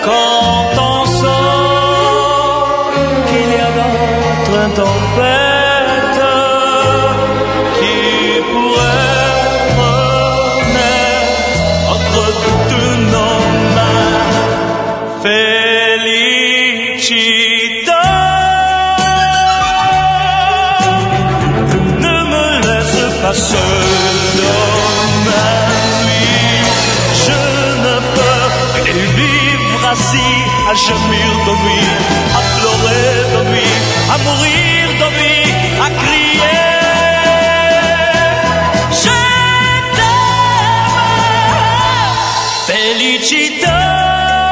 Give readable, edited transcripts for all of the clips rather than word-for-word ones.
quand on sent qu'il y a d'autres tempêtes qui pourraient renaître entre toutes nos mains. Felicita, ne me laisse pas seul dans ma nuit. Je ne peux plus vivre assis à gémir de nuit, à pleurer de nuit, à mourir de nuit, à crier. Je t'aime, Felicita.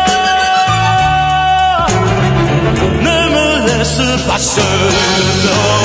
Ne me laisse pas seul.